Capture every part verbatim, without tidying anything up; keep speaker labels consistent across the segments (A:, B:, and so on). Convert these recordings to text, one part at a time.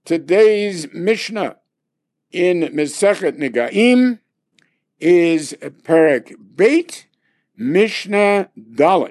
A: Today's Mishnah in Masechet Negaim is Perek Beit, Mishnah Dalet.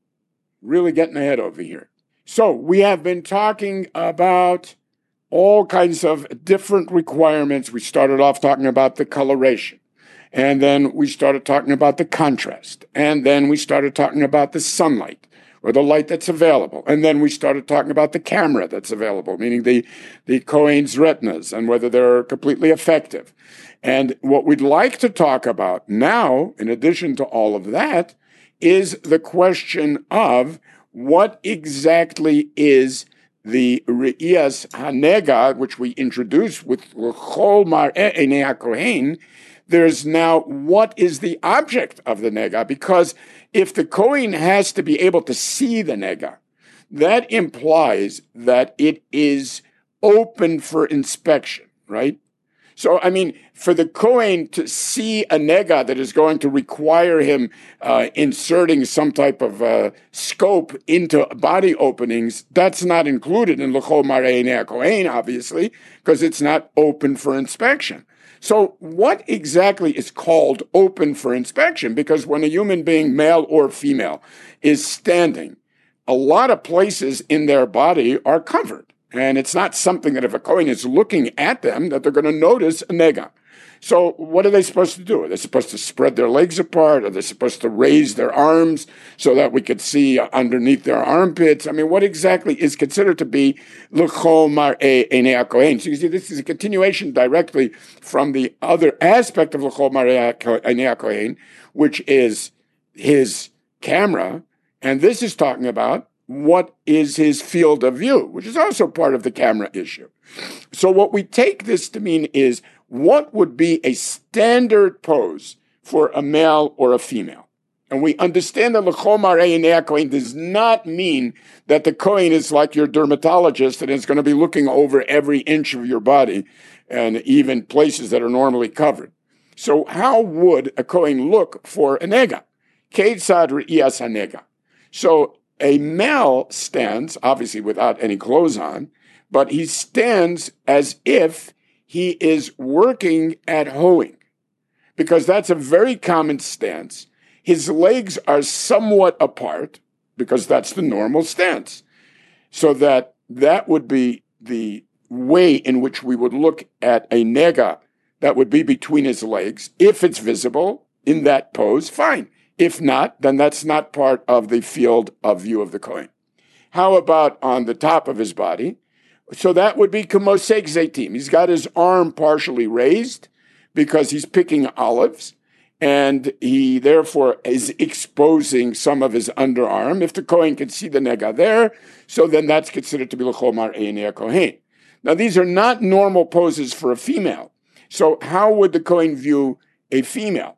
A: Really getting ahead over here. So we have been talking about all kinds of different requirements. We started off talking about the coloration, and then we started talking about the contrast, and then we started talking about the sunlight, or the light that's available. And then we started talking about the camera that's available, meaning the, the Kohen's retinas and whether they're completely effective. And what we'd like to talk about now, in addition to all of that, is the question of what exactly is the Re'iyas Hanega, which we introduced with L'chol Mar'eh Einei HaKohen. There's now, what is the object of the nega? Because if the Kohen has to be able to see the nega, that implies that it is open for inspection, right? So, I mean, for the Kohen to see a nega that is going to require him uh, inserting some type of uh, scope into body openings, that's not included in L'chol Mar'eh Einei HaKohen, obviously, because it's not open for inspection. So what exactly is called open for inspection? Because when a human being, male or female, is standing, a lot of places in their body are covered. And it's not something that if a Kohen is looking at them, that they're going to notice a nega. So what are they supposed to do? Are they supposed to spread their legs apart? Are they supposed to raise their arms so that we could see underneath their armpits? I mean, what exactly is considered to be L'chol Mar'eh Einei HaKohen? So you see, this is a continuation directly from the other aspect of L'chol Mar'eh Einei HaKohen, which is his camera. And this is talking about what is his field of view, which is also part of the camera issue. So what we take this to mean is, what would be a standard pose for a male or a female? And we understand that L'chol Mar'eh Einei HaKohen does not mean that the Kohen is like your dermatologist and is going to be looking over every inch of your body and even places that are normally covered. So how would a Kohen look for a nega? Keitzad Re'iyas HaNega. So a male stands, obviously without any clothes on, but he stands as if he is working at hoeing, because that's a very common stance. His legs are somewhat apart, because that's the normal stance. So that that would be the way in which we would look at a nega that would be between his legs. If it's visible in that pose, fine. If not, then that's not part of the field of view of the Kohen. How about on the top of his body? So that would be K'mosek Zeitim. He's got his arm partially raised because he's picking olives, and he therefore is exposing some of his underarm. If the Kohen can see the nega there, so then that's considered to be L'chol Mar'eh Einei HaKohen. Now, these are not normal poses for a female. So how would the Kohen view a female?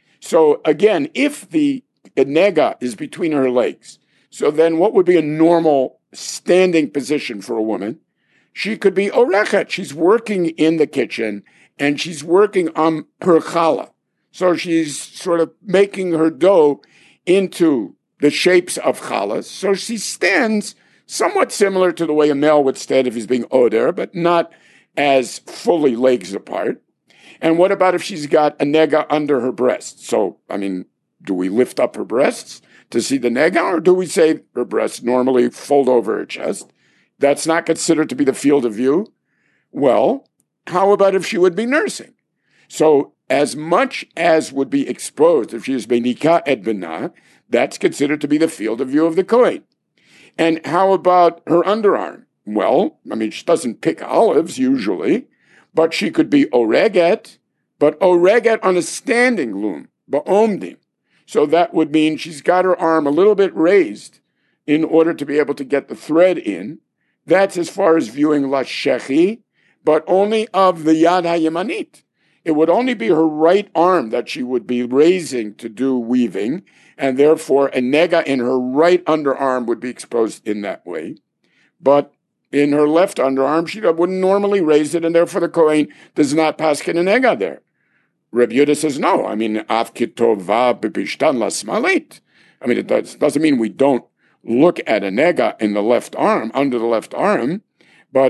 A: So again, if the nega is between her legs, so then what would be a normal standing position for a woman? She could be orechet. She's working in the kitchen, and she's working on her challah. So she's sort of making her dough into the shapes of challahs. So she stands somewhat similar to the way a male would stand if he's being oder, but not as fully legs apart. And what about if she's got a nega under her breast? So, I mean, do we lift up her breasts to see the nega, or do we say her breasts normally fold over her chest? That's not considered to be the field of view. Well, how about if she would be nursing? So as much as would be exposed if she is Benika et Benah, that's considered to be the field of view of the Kohen. And how about her underarm? Well, I mean, she doesn't pick olives usually, but she could be oreget, but oreget on a standing loom, ba'omdim. So that would mean she's got her arm a little bit raised in order to be able to get the thread in. That's as far as viewing la shechi, but only of the yad hayamanit. It would only be her right arm that she would be raising to do weaving, and therefore a nega in her right underarm would be exposed in that way. But in her left underarm, she wouldn't normally raise it, and therefore the Kohen does not paskin a nega there. Reb Yehuda says, no, I mean, af kitova b'pishtan la smalit. I mean, it does, doesn't mean we don't look at a nega in the left arm, under the left arm, but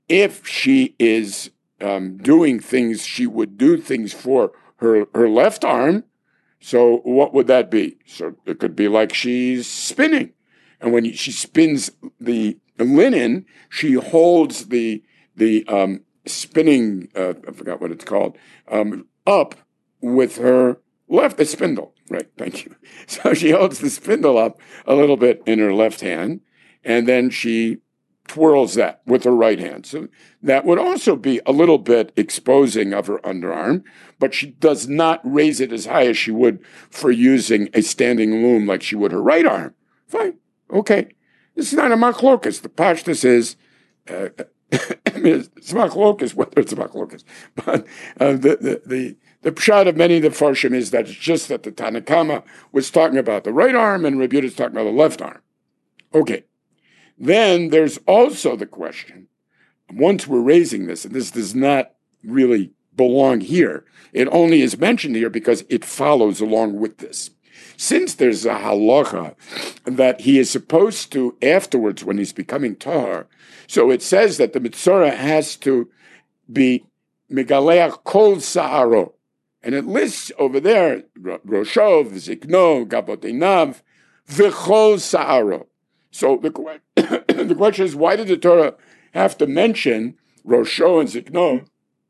A: if she is um, doing things, she would do things for her, her left arm. So what would that be? So it could be like she's spinning. And when she spins the linen, she holds the the um, spinning, uh, I forgot what it's called, um, up with her left, the spindle. Right, thank you. So she holds the spindle up a little bit in her left hand, and then she twirls that with her right hand. So that would also be a little bit exposing of her underarm, but she does not raise it as high as she would for using a standing loom like she would her right arm. Fine. Okay. This is not a machlokas. The pashtus is, uh, I mean, it's machlokas, whether it's a machlokas. But uh, the, the, the, the pshat of many of the farshim is that it's just that the Tanakama was talking about the right arm and Rabbi Yehuda is talking about the left arm. Okay. Then there's also the question, once we're raising this, and this does not really belong here, it only is mentioned here because it follows along with this. Since there's a halacha that he is supposed to, afterwards when he's becoming tahar, so it says that the mitzvah has to be megaleach kol sa'aro, and it lists over there, roshov, zikno, gaboteinav, v'chol sa'aro. So the, the question is, why did the Torah have to mention Rosho and Zikno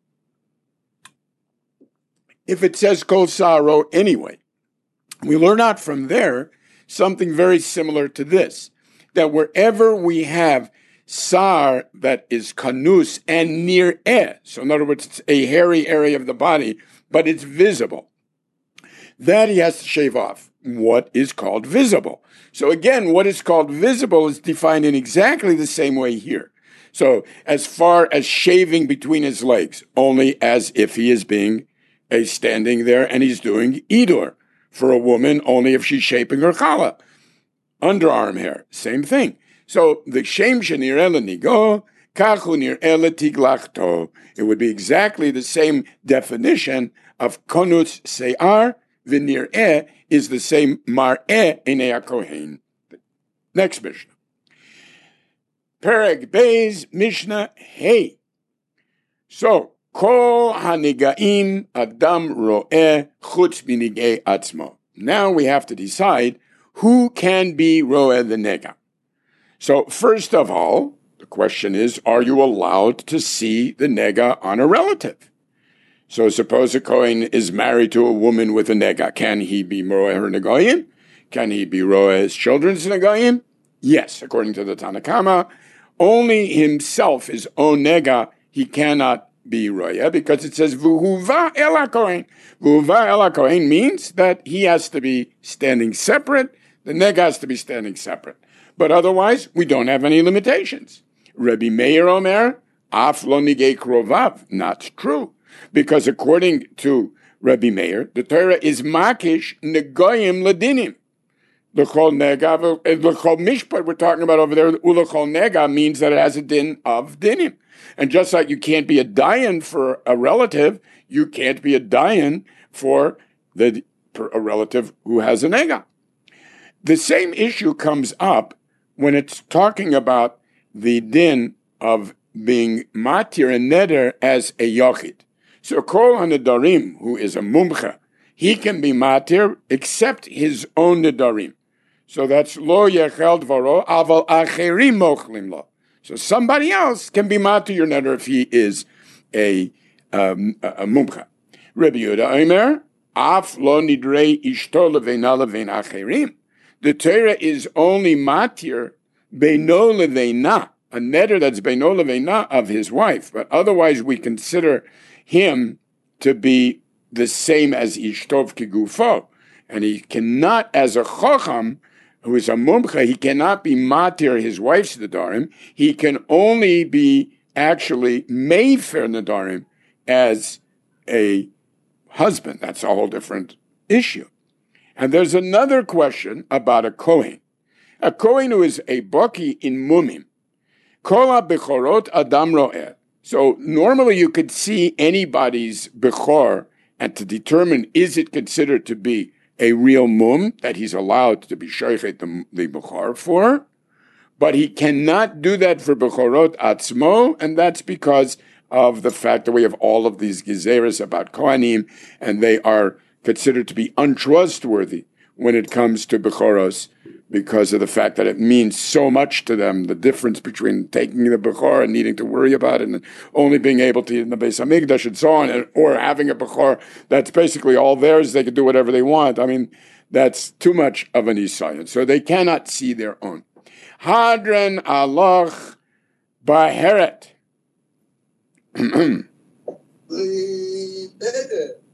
A: if it says Kol Sa'aro anyway? We learn out from there something very similar to this, that wherever we have Sar that is Kanus and near Eh, so in other words, it's a hairy area of the body, but it's visible, that he has to shave off. What is called visible? So again, what is called visible is defined in exactly the same way here. So as far as shaving between his legs, only as if he is being a standing there and he's doing idur. For a woman, only if she's shaping her challah. Underarm hair, same thing. So the shem shenir el nigo, kachu nir el tiglachto. It would be exactly the same definition of konutz se'ar. V'nir eh is the same mar eh inei kohen. Next Mishnah. Perek Beis Mishnah Hey. So, Kol hanigaim adam ro'eh chutz minigei atzmo. Now we have to decide who can be ro'eh the nega. So, first of all, the question is, are you allowed to see the nega on a relative? So suppose a Kohen is married to a woman with a nega. Can he be ro'eh her negayim? Can he be ro'eh his children's negayim? Yes, according to the Tanakama. Only himself, his own nega, he cannot be ro'eh because it says v'huva el Kohen. V'huva el Kohen means that he has to be standing separate. The nega has to be standing separate. But otherwise, we don't have any limitations. Rabbi Meir Omer, af lo nigei krovav. Not true. Because according to Rabbi Meir, the Torah is makish negoyim ladinim. L'chol nega, l'chol mishpat we're talking about over there, u'l'chol nega means that it has a din of dinim. And just like you can't be a dayan for a relative, you can't be a dayan for the for a relative who has a nega. The same issue comes up when it's talking about the din of being matir and neder as a yochid. So Kol HaNedarim, who is a mumcha, he can be matir except his own nedarim. So that's lo yechel dvaro, aval acherim mochlim lo. So somebody else can be matir your neder if he is a, um, a, a mumcha. Rabbi Yehuda Omer, af lo nidrei ishto leveina levein acherim. The Torah is only matir beino leveina, a neder that's beino leveina of his wife, but otherwise we consider him to be the same as Ishtov Kigufo. And he cannot, as a Chocham, who is a Mumcha, he cannot be Matir, his wife's Nadarim. He can only be actually Mayfair Nadarim as a husband. That's a whole different issue. And there's another question about a Kohen. A Kohen who is a Baki in Mumim. Kola Bechorot Adam Ro'eh. So normally you could see anybody's Bechor and to determine is it considered to be a real mum that he's allowed to be sheichet the, the Bechor for, But he cannot do that for Bechorot Atzmo, and that's because of the fact that we have all of these gezeres about Kohanim, and they are considered to be untrustworthy when it comes to Bechoros, because of the fact that it means so much to them, the difference between taking the Bechor and needing to worry about it, and only being able to eat in the Beis HaMikdash and so on, or having a Bechor that's basically all theirs, they can do whatever they want. I mean, that's too much of an Isayan. So they cannot see their own. Hadran Aloch Baheret.